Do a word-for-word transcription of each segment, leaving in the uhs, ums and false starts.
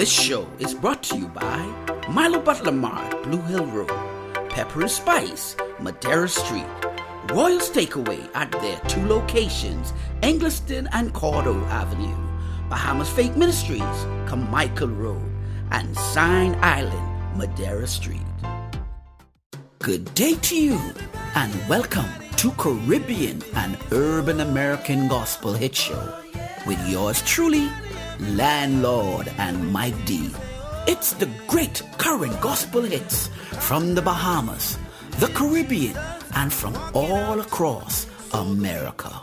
This show is brought to you by Milo Butler Mart, Blue Hill Road, Pepper and Spice, Madeira Street, Royals Takeaway at their two locations, Engliston and Cordo Avenue, Bahamas Faith Ministries, Carmichael Road, and Sign Island, Madeira Street. Good day to you, and welcome to Caribbean and Urban American Gospel Hit Show with yours truly, Landlord and Mike D. It's the great current gospel hits from the Bahamas, the Caribbean, and from all across America.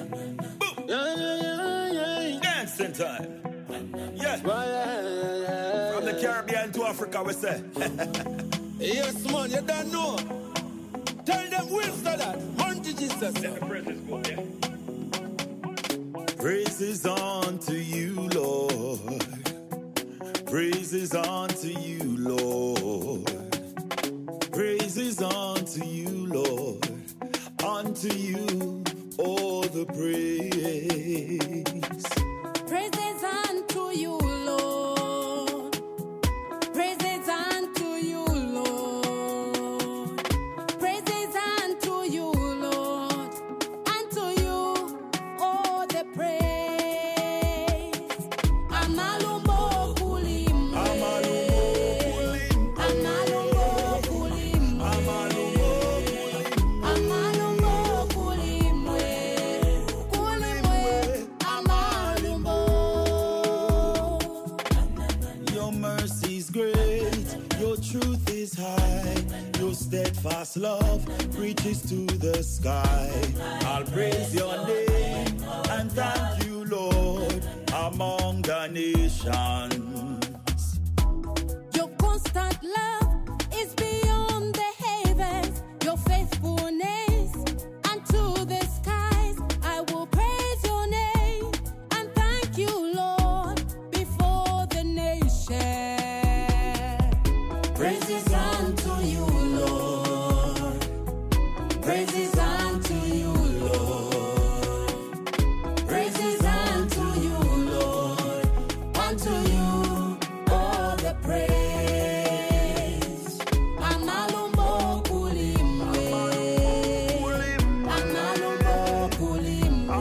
Dancing time. Yeah. From the Caribbean to Africa, we say. Yes, man, you don't know. Tell them we'll start that. Unto Jesus. Praises unto you, Lord. Praises unto you, Lord. Praises unto you, Lord. Unto you, all the praise. Praises unto you, Lord. Praises unto you, Lord. Praises unto you, Lord. Unto you, all the praise. Amalumbo kulim. Amalumbo kulim. Amalumbo kulim. Amalumbo kulim. Kulimwe. Amalumbo. Your mercy is great, your truth is high, your steadfast love reaches to the sky. I'll praise your name and thank you, Lord, among the nations. Your constant love is beyond the heavens. Your faithfulness unto the skies. I will praise your name and thank you, Lord, before the nation. Praises unto you, Lord. Praises unto you, Lord. Praises unto you, Lord. Unto you, all the praise. Amalumbo kulimwe. Amalumbo kulimwe.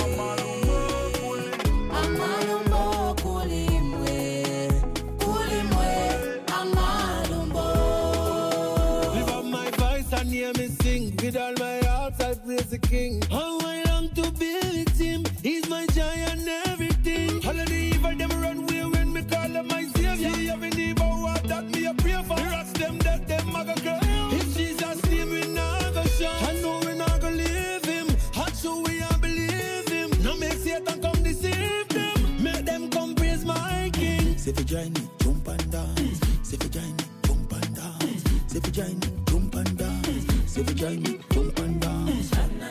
Amalumbo kulimwe. Kulimwe. Amalumbo. Lift up my voice and hear me sing. With all my heart I praise the King. How I long to be with him. He's my joy and everything. All of the evil them run away when me call him my savior. He have any power that me a pray for. The rest them that them a go cry. If Jesus name we not go shout. I know we not go leave him. Hot so we a believe him. No make Satan come deceive them. Make them come praise my King. Say for join me, jump and dance. Say for join me, jump and dance. Say for join me, jump and dance. Say for join me, jump and dance.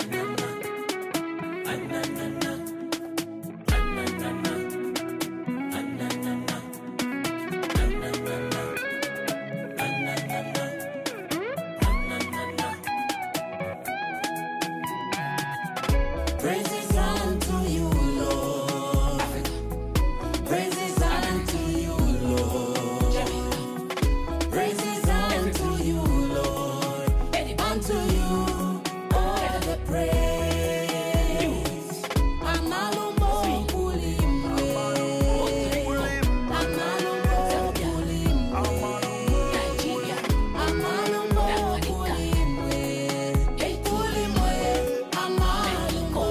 Praises unto you, Lord. Praises unto you, Lord. Praises unto you, Lord. Unto you, all the praise. Amalumbo kulimwe. Amalumbo kulimwe. Amalumbo kulimwe. Kulimwe. Amalumbo.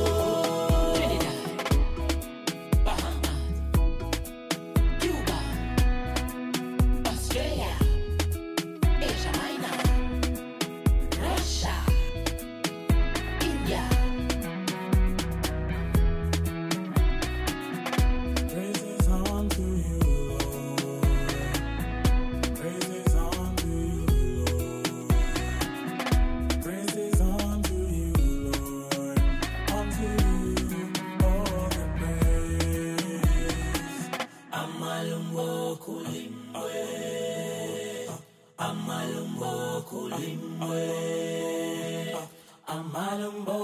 Cuba, Australia, Asia Minor, Russia, India. Praises unto you, Lord. Praises unto you, Lord. Praises unto you, Lord. Unto you, all the praise. Amalumbo kulimwe. Amalumbo kulimwe. Amalumbo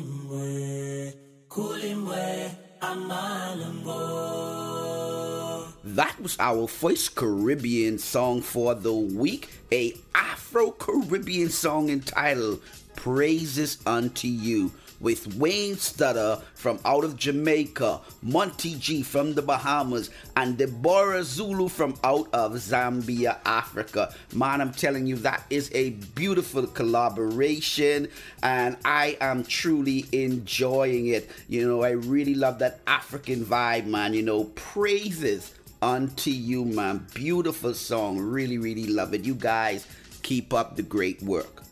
kulimwe. Kulimwe. Amalumbo. That was our first Caribbean song for the week, a Afro-Caribbean song entitled Praises Unto You, with Wayne Stutter from out of Jamaica, Monty G from the Bahamas, and Deborah Zulu from out of Zambia, Africa. Man, I'm telling you, that is a beautiful collaboration, and I am truly enjoying it. You know, I really love that African vibe, man. You know, praises unto you, man. Beautiful song. Really, really love it. You guys keep up the great work.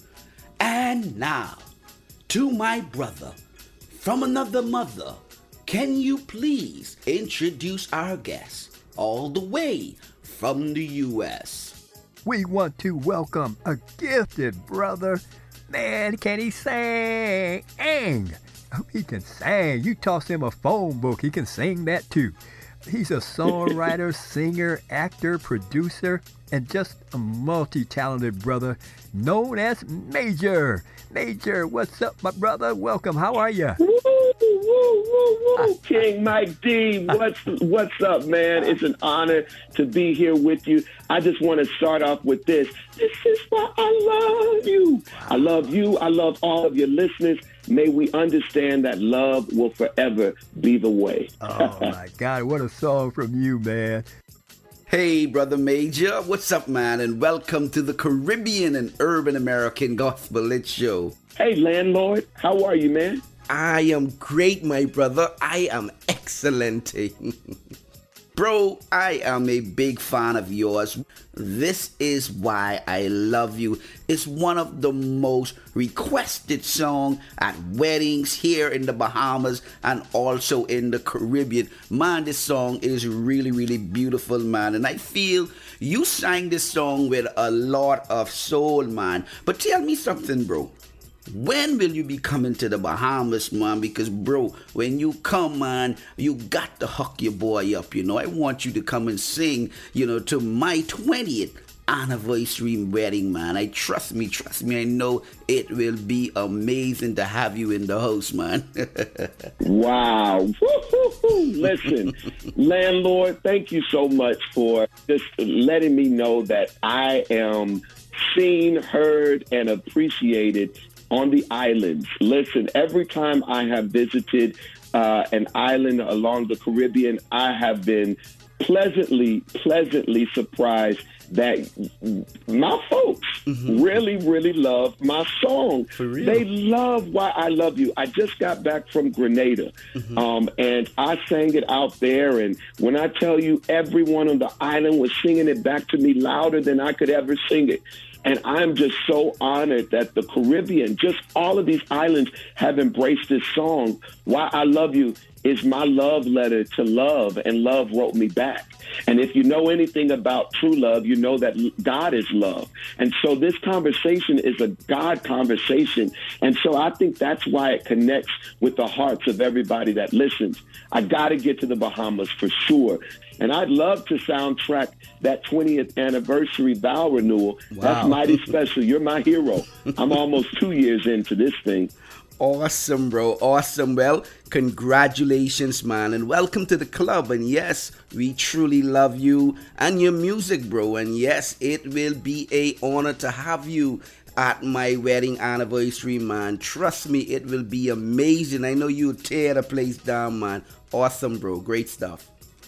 And now, to my brother from another mother, can you please introduce our guest all the way from the U S? We want to welcome a gifted brother. Man, can he sing? He can sing. You toss him a phone book, he can sing that too. He's a songwriter, singer, actor, producer, and just a multi-talented brother known as Major. Major, what's up, my brother? Welcome. How are you? Woo, woo, woo, woo. King Mike D, what's what's up, man? It's an honor to be here with you. I just want to start off with this. This is why I love you. I love you. I love all of your listeners. May we understand that love will forever be the way. Oh, my God. What a song from you, man. Hey, Brother Major. What's up, man? And welcome to the Caribbean and Urban American Gospel Lit Show. Hey, landlord. How are you, man? I am great, my brother. I am excellent. Bro, I am a big fan of yours. This is why I love you. It's one of the most requested songs at weddings here in the Bahamas and also in the Caribbean. Man, this song is really, really beautiful, man. And I feel you sang this song with a lot of soul, man. But tell me something, bro. When will you be coming to the Bahamas, man? Because, bro, when you come, man, you got to hook your boy up, you know. I want you to come and sing, you know, to my twentieth anniversary wedding, man. I trust me, trust me. I know it will be amazing to have you in the house, man. Wow. Woo-hoo-hoo. Listen, landlord, thank you so much for just letting me know that I am seen, heard, and appreciated on the islands. Listen, every time I have visited uh, an island along the Caribbean, I have been pleasantly, pleasantly surprised that my folks mm-hmm. really, really love my song. For real? They love Why I Love You. I just got back from Grenada, mm-hmm. um, and I sang it out there. And when I tell you, everyone on the island was singing it back to me louder than I could ever sing it. And I'm just so honored that the Caribbean, just all of these islands, have embraced this song. Why I Love You is my love letter to love, and love wrote me back. And if you know anything about true love, you know that God is love. And so this conversation is a God conversation. And so I think that's why it connects with the hearts of everybody that listens. I got to get to the Bahamas for sure. And I'd love to soundtrack that twentieth anniversary vow renewal. Wow. That's mighty special. You're my hero. I'm almost two years into this thing. Awesome, bro. Awesome. Well, congratulations, man. And welcome to the club. And yes, we truly love you and your music, bro. And yes, it will be a honor to have you at my wedding anniversary, man. Trust me, it will be amazing. I know you'll tear the place down, man. Awesome, bro. Great stuff.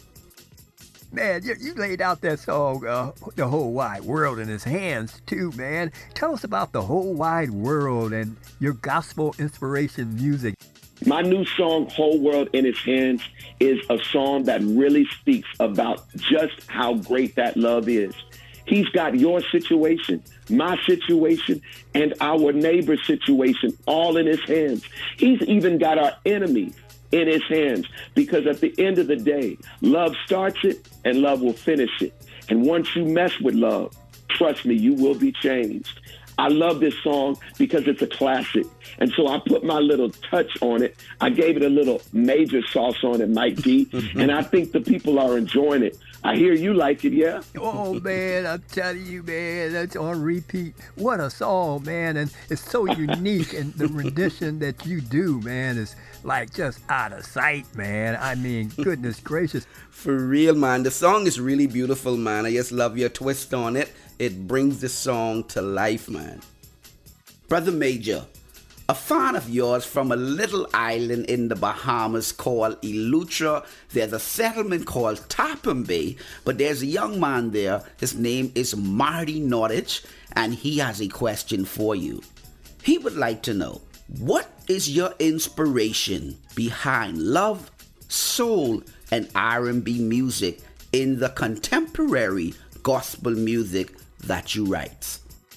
Man, you, you laid out that song, uh, The Whole Wide World, in his hands, too, man. Tell us about The Whole Wide World and your gospel inspiration music. My new song, Whole World in His Hands, is a song that really speaks about just how great that love is. He's got your situation, my situation, and our neighbor's situation all in his hands. He's even got our enemies in his hands, because at the end of the day, love starts it and love will finish it. And once you mess with love, trust me, you will be changed. I love this song because it's a classic. And so I put my little touch on it. I gave it a little major sauce on it, Mike D. And I think the people are enjoying it. I hear you like it, yeah? Oh, man, I'm telling you, man, that's on repeat. What a song, man. And it's so unique. And the rendition that you do, man, is like just out of sight, man. I mean, goodness gracious. For real, man. The song is really beautiful, man. I just love your twist on it. It brings the song to life, man. Brother Major, a fan of yours from a little island in the Bahamas called Eleuthera. There's a settlement called Tappan Bay, but there's a young man there. His name is Marty Nordich, and he has a question for you. He would like to know, what is your inspiration behind love, soul, and R and B music in the contemporary gospel music that you write?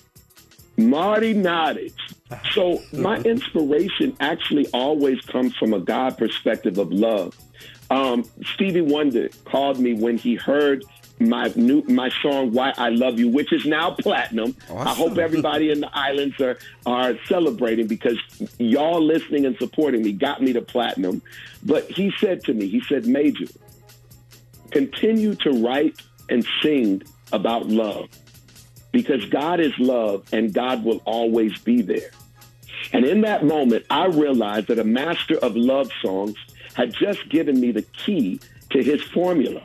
Marty Nordich. So my inspiration actually always comes from a God perspective of love. Um, Stevie Wonder called me when he heard my new my song "Why I Love You," which is now platinum. Awesome. I hope everybody in the islands are are celebrating, because y'all listening and supporting me got me to platinum. But he said to me, he said, "Major, continue to write and sing about love, because God is love and God will always be there." And in that moment, I realized that a master of love songs had just given me the key to his formula.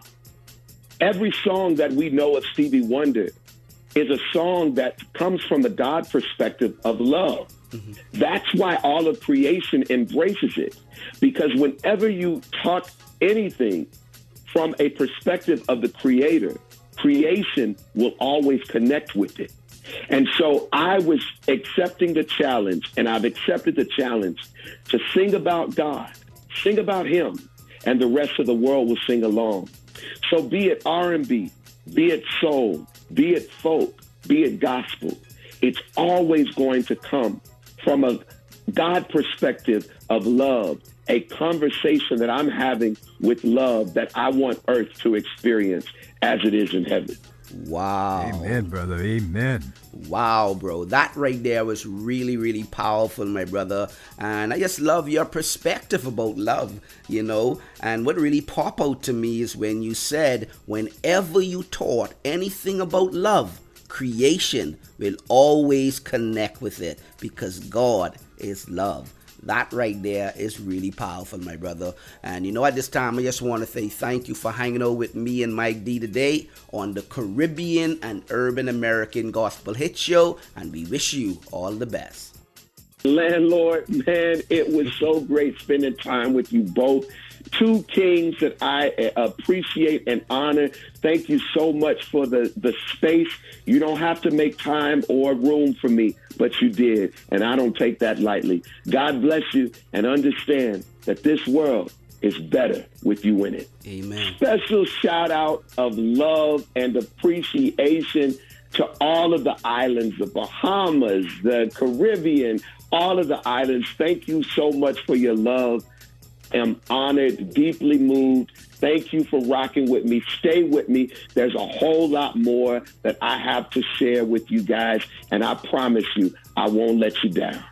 Every song that we know of Stevie Wonder is a song that comes from the God perspective of love. Mm-hmm. That's why all of creation embraces it. Because whenever you talk anything from a perspective of the Creator, creation will always connect with it. And so I was accepting the challenge, and I've accepted the challenge to sing about God, sing about him, and the rest of the world will sing along. So be it R and B, be it soul, be it folk, be it gospel, it's always going to come from a God perspective of love, a conversation that I'm having with love that I want earth to experience as it is in heaven. Wow. Amen, brother. Amen. Wow, bro. That right there was really, really powerful, my brother. And I just love your perspective about love, you know. And what really popped out to me is when you said, whenever you taught anything about love, creation will always connect with it, because God is love. That right there is really powerful, my brother. And you know, at this time, I just want to say thank you for hanging out with me and Mike D today on the Caribbean and Urban American Gospel Hit Show. And we wish you all the best. Landlord, man, it was so great spending time with you both. Two kings that I appreciate and honor. Thank you so much for the, the space. You don't have to make time or room for me, but you did, and I don't take that lightly. God bless you, and understand that this world is better with you in it. Amen. Special shout out of love and appreciation to all of the islands, the Bahamas, the Caribbean, all of the islands. Thank you so much for your love. I'm honored, deeply moved. Thank you for rocking with me. Stay with me. There's a whole lot more that I have to share with you guys, and I promise you, I won't let you down.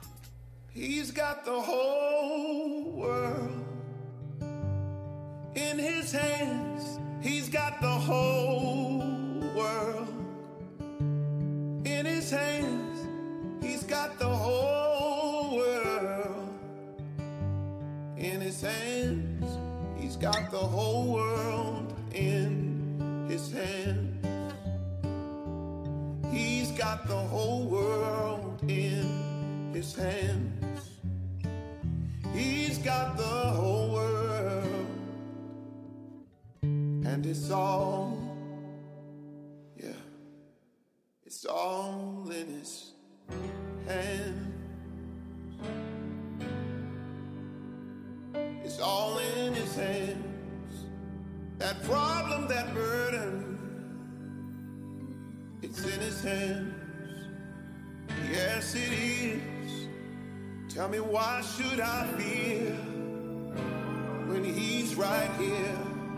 He's got the whole world in his hands. He's got the whole world in his hands. He's got the whole world in his hands. He's got the whole world in his hands. He's got the whole world in his hands. He's got the whole world. And it's all, yeah, it's all in his hands. It's all in his hands. That problem, that burden, it's in his hands. Yes, it is. Tell me, why should I fear when he's right here?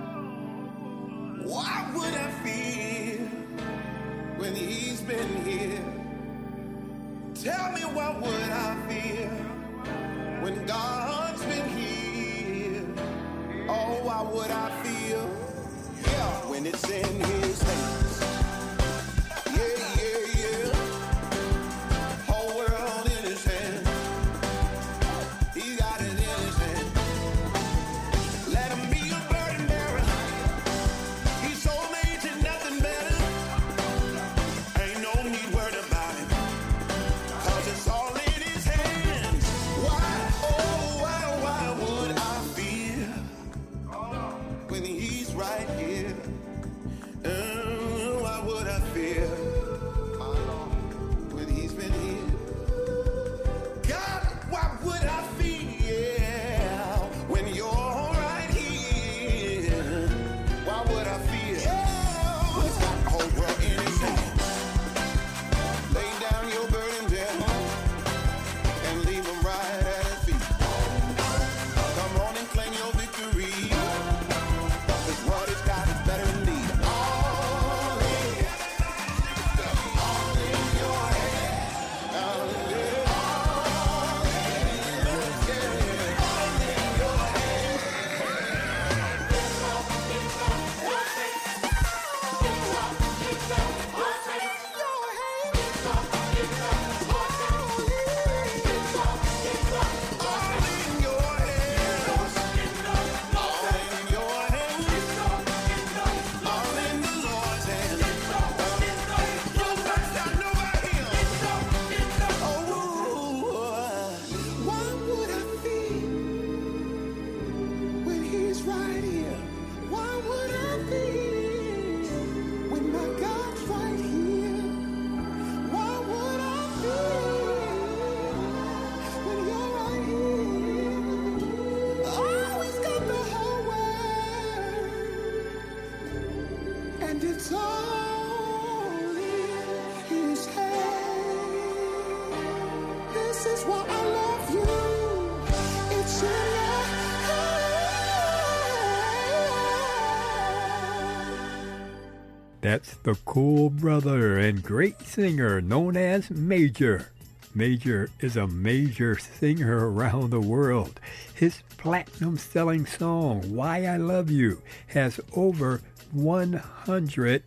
Why would I fear when he's been here? Tell me what would I feel when God's been here? Oh, how would I feel? Yeah, when it's in His hands. Yeah, yeah, yeah. Whole world in His hands. He got it in His hands. Let Him be your burden bearer. He's so amazing, nothing better. Ain't no need worried about Him. It's all in His hands. Why, oh, why, why would I feel when He's right here? Uh, why would I feel when He's been here? God, why would I feel when You're right here? Why would I feel? He's got the whole world in His hands. Lay down your burden down and leave Him right at His feet. Come on and claim your victory, 'cause what He's got is better indeed. All in, all in your hands. All in, all in, yeah, all in your hands. All in your hands. All in your hands. All in the Lord's hands. Nobody's got nobody else. Oh, why would I feel when He's right here? Why would I feel when my God's right here? Why would I feel when You're right here? Always got the whole world, and it's all in His hands. This is why I love You. It's in Your hands. That's the cool brother and great singer known as Major. Major is a major singer around the world. His platinum-selling song, Why I Love You, has over one hundred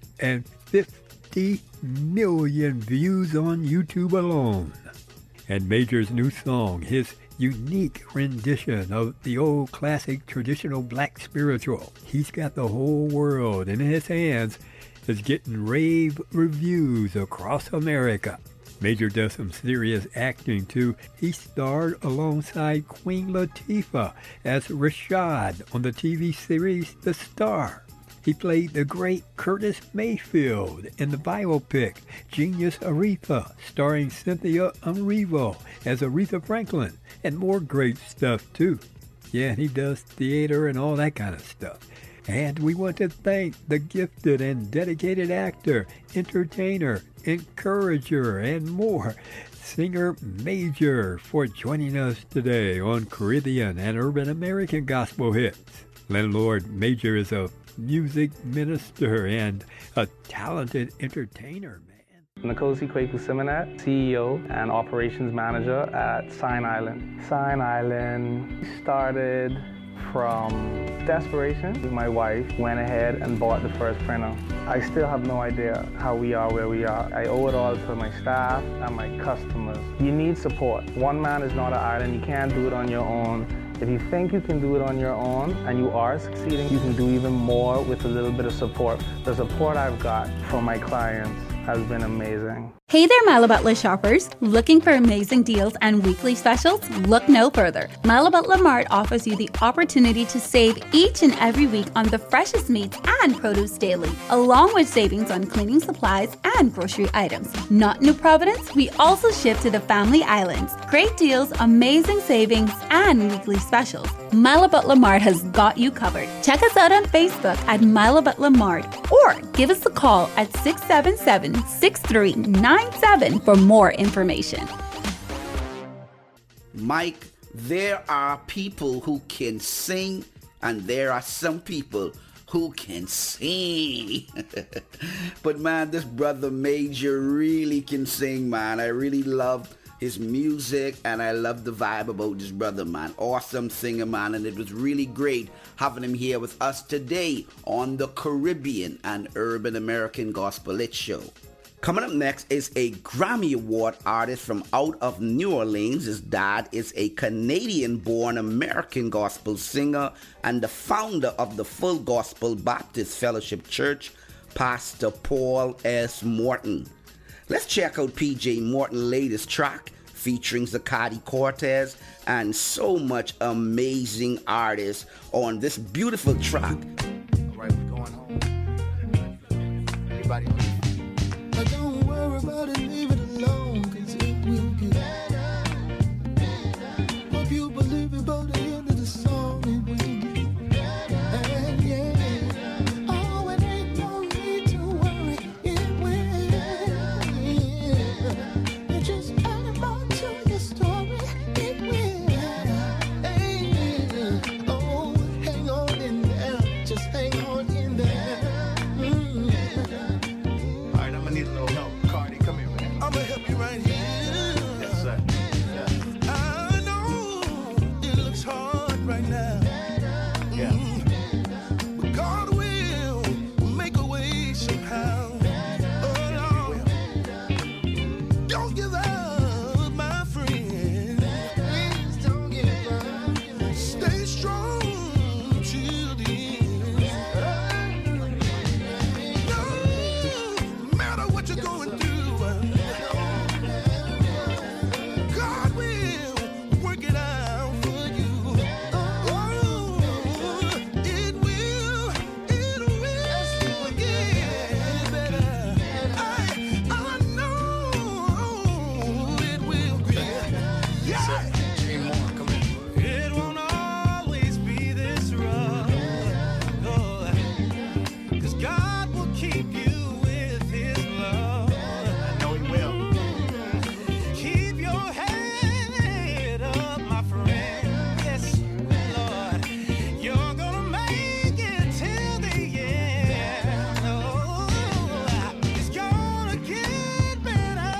fifty million views on YouTube alone. And Major's new song, his unique rendition of the old classic traditional black spiritual, He's Got the Whole World in His Hands, is getting rave reviews across America. Major does some serious acting too. He starred alongside Queen Latifah as Rashad on the T V series The Star. He played the great Curtis Mayfield in the biopic Genius Aretha, starring Cynthia Erivo as Aretha Franklin, and more great stuff too. Yeah, he does theater and all that kind of stuff. And we want to thank the gifted and dedicated actor, entertainer, encourager, and more, singer Major, for joining us today on Caribbean and Urban American Gospel Hits. Landlord Major is a music minister and a talented entertainer, man. Nkosi Kweku Simonette, C E O and Operations Manager at Sign Island. Sign Island started from desperation. My wife went ahead and bought the first printer. I still have no idea how we are where we are. I owe it all to my staff and my customers. You need support. One man is not an island. You can't do it on your own. If you think you can do it on your own and you are succeeding, you can do even more with a little bit of support. The support I've got from my clients has been amazing. Hey there, Milo Butler shoppers. Looking for amazing deals and weekly specials? Look no further. Milo Butler Mart offers you the opportunity to save each and every week on the freshest meats and produce daily, along with savings on cleaning supplies and grocery items. Not New Providence, we also ship to the Family Islands. Great deals, amazing savings, and weekly specials. Milo Butler Mart has got you covered. Check us out on Facebook at Milo Butler Mart or give us a call at six seven seven, six three nine seven for more information. Mike, there are people who can sing and there are some people who can sing. But man, this brother Major really can sing, man. I really love his music, and I love the vibe about this brother, man. Awesome singer, man, and it was really great having him here with us today on the Caribbean and Urban American Gospel Lit Show. Coming up next is a Grammy Award artist from out of New Orleans. His dad is a Canadian-born American gospel singer and the founder of the Full Gospel Baptist Fellowship Church, Pastor Paul S. Morton. Let's check out P J Morton's latest track featuring Zaccardi Cortez and so much amazing artists on this beautiful track. All right, we're going home. Everybody leave. Don't worry about it, leave it alone, cause it will get better. Hope you believe it by the end of the song, it will get better. And yeah, oh, it ain't no need to worry, it will. You just add more to your story, it will. Hey, oh, hang on in there, just hang on in there. Mm. All right, I'm gonna need a little help. Cardi, come here, man. I'm gonna help you right here. Yes, sir. Yeah. I know it looks hard right now. Yeah. Mm. But God will make a way somehow. Oh, Lord. Don't give up, my friend. Please don't give up. Stay strong till the end. No matter what you're going through, God will work it out for you. Oh, it will, it will get better. I, I know it will get better. Yeah. Jay Moore, come here. It won't always be this rough, no, 'cause God will keep you with His love. I know he will. Keep your head up, my friend. Yes, Lord, you're gonna make it till the end. Oh, it's gonna get better.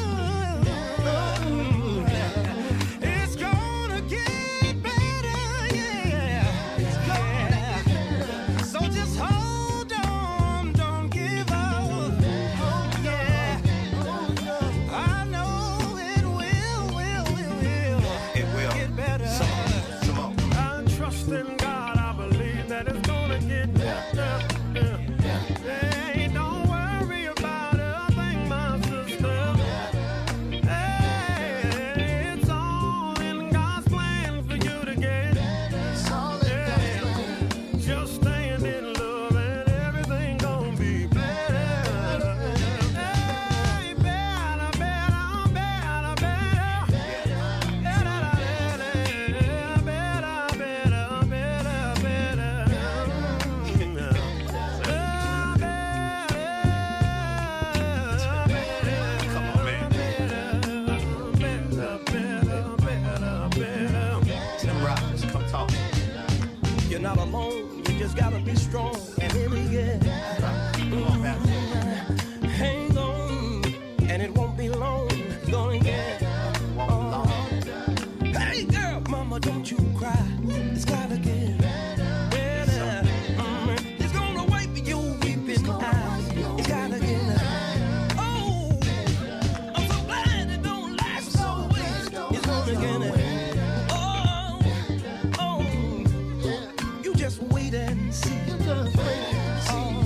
It's gonna get better, yeah. Yeah. So just hold on, don't give up. Yeah. I know it will, will, will, will. It will. Get better. Come on. I trust in God, I believe that it's gonna get better. Hey, don't worry about a thing, my sister. Hey, it's all in God's plan for you to get. Yeah. Just stand in love and everything gonna be better. Hey, better, better, better, better. Better, better, better, better, Come on, man. Tim Robbins, come talk. You're not alone, you just gotta be strong and hear me, yeah. Come on, man. Hang on, and it won't be long, it's gonna get. Hey girl, mama, don't you cry, it's gotta get better. Mm, It's gonna wipe your weeping eyes, it's gotta get. Oh, I'm so glad it don't last always, it's gonna get. Oh, oh, you just wait and see. Oh,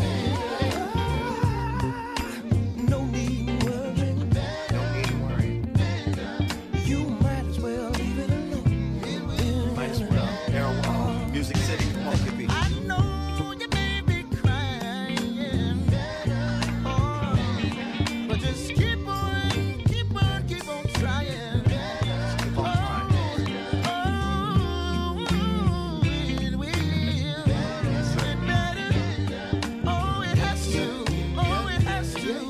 no need worrying. Don't need to worry. You might as well leave it alone. Might as well. Marijuana. Music City, come on, K B. I know you may be crying, oh, but just keep on, keep on, keep on trying. Keep on trying. Oh, it will get better. Oh, it has to. Oh, it has to.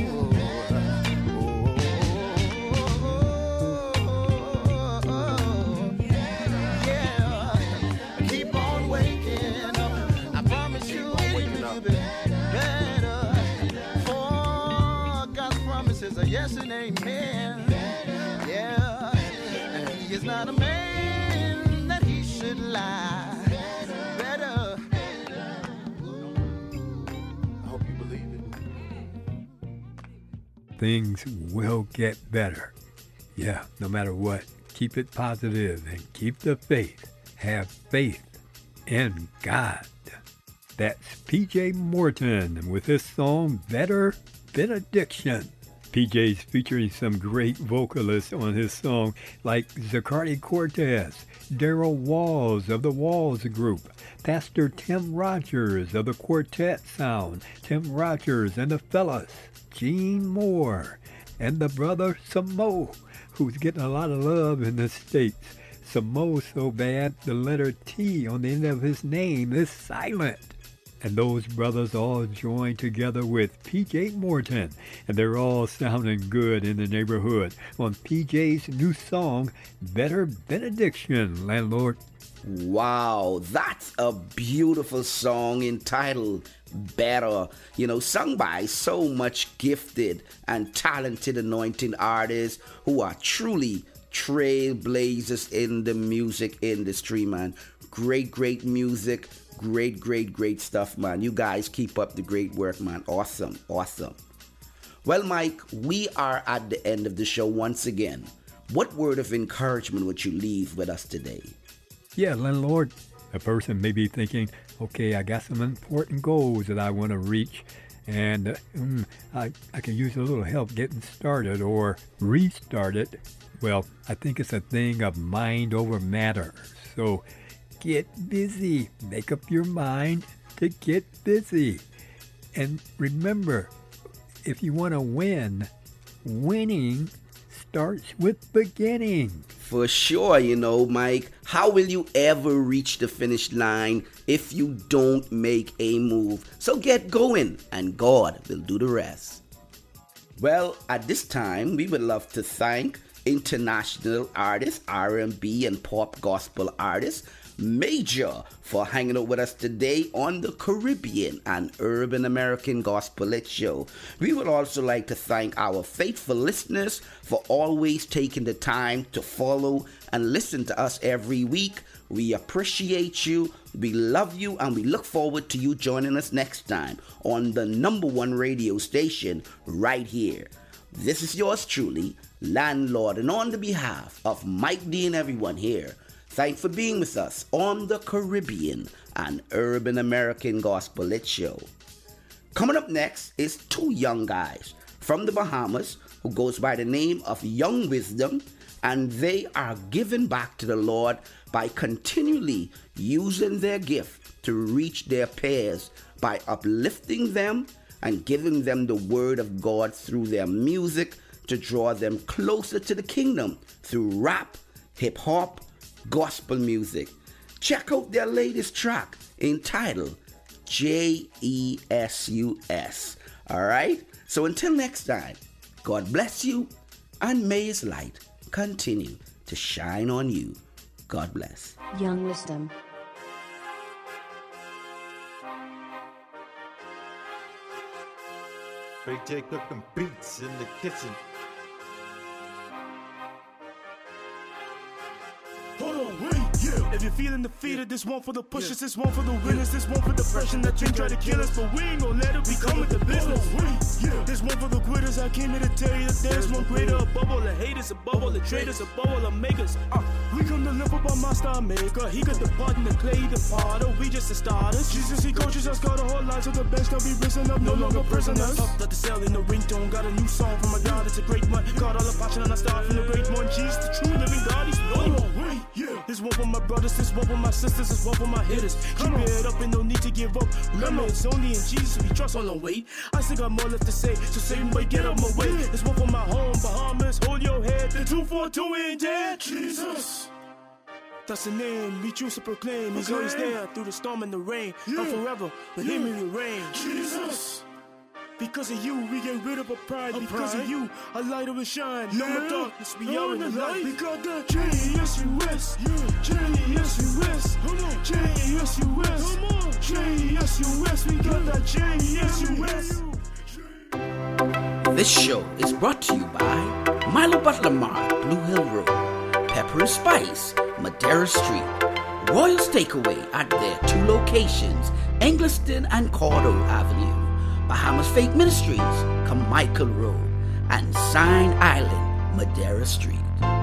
Yeah, keep on waking up. I promise you it will be better. For God's promises are yes and amen. is not a man that he should lie. Better. I hope you believe it. Things will get better. Yeah, no matter what. Keep it positive and keep the faith. Have faith in God. That's P J Morton with his song Better Benediction. P J's featuring some great vocalists on his song like Zacardi Cortez, Daryl Walls of the Walls Group, Pastor Tim Rogers of the Quartet Sound, Tim Rogers and the Fellas, Gene Moore, and the brother Samo, who's getting a lot of love in the States. Samo so bad the letter T on the end of his name is silent. And those brothers all joined together with P J Morton, and they're all sounding good in the neighborhood on P J's new song, Better Benediction, landlord. Wow, that's a beautiful song entitled Better, you know, sung by so much gifted and talented anointing artists who are truly trailblazers in the music industry, man. Great, great music. Great, great, great stuff, man. You guys keep up the great work, man. Awesome, awesome. Well, Mike, we are at the end of the show once again. What word of encouragement would you leave with us today? Yeah, landlord. A person may be thinking, okay, I got some important goals that I want to reach, and uh, mm, I, I can use a little help getting started or restarted. Well, I think it's a thing of mind over matter. So get busy. Make up your mind to get busy. And remember, if you want to win, winning starts with beginning. For sure, you know, Mike. How will you ever reach the finish line if you don't make a move? So get going, and God will do the rest. Well, at this time, we would love to thank international artists, R and B and pop gospel artists, Major, for hanging out with us today on the Caribbean and Urban American Gospel Lit Show. We would also like to thank our faithful listeners for always taking the time to follow and listen to us every week. We appreciate you, we love you, and we look forward to you joining us next time on the number one radio station right here. This is yours truly, Landlord, and on the behalf of Mike D and everyone here, thanks for being with us on the Caribbean and Urban American Gospel Lit Show. Coming up next is two young guys from the Bahamas who goes by the name of Young Wisdom, and they are giving back to the Lord by continually using their gift to reach their peers by uplifting them and giving them the word of God through their music to draw them closer to the kingdom through rap, hip-hop, gospel music. Check out their latest track entitled J E S U S. Alright? So until next time, God bless you, and may His light continue to shine on you. God bless. Young Wisdom. Ray J cooking beats in the kitchen. Hold on, wait, yeah. If you're feeling defeated, this one for the pushers, this one for the winners, this one for depression that dream try to kill us, but we ain't gonna let it. We come with the business. Hold on, wait, yeah. This one for the quitters. I came here to tell you that there's one greater above all the haters, above all the traitors, above all the makers. Uh, we come to live up our master maker. He got the part in the clay, the potter. We just the starters. Jesus, He coaches us, got a whole lot, so the bench can be risen up, no longer prisoners. Up at the cell in the ringtone, got a new song from my God. It's a great one. God all the passion and I start from the great one. Jesus, the true living God. He's Lord. Hold on, wait. Yeah. This one for my brothers, this one for my sisters, this one for my hitters. Keep it up and no need to give up. Remember, it's only in Jesus we trust. Hold on, wait. I still got more left to say, so same way, get up my way. This one for my home, Bahamas. Hold your head. The two four two ain't dead. Jesus. That's the name we choose to proclaim. He's always there through the storm and the rain. Yeah. And forever, with Him we will reign. Jesus. Because of you, we get rid of our pride. A because pride? Of you, our light will shine. Yeah. No more darkness, we are in the light. We got the J E S U S. Yeah. J E S U S. Come on. J E S U S. Come on. J E S U S. We got that J E S U S. This show is brought to you by Milo Butler Mart, Blue Hill Road, Pepper and Spice, Madeira Street. Royals Takeaway at their two locations, Engliston and Cordo Avenue. Bahamas Faith Ministries, Carmichael Road. And Sign Island, Madeira Street.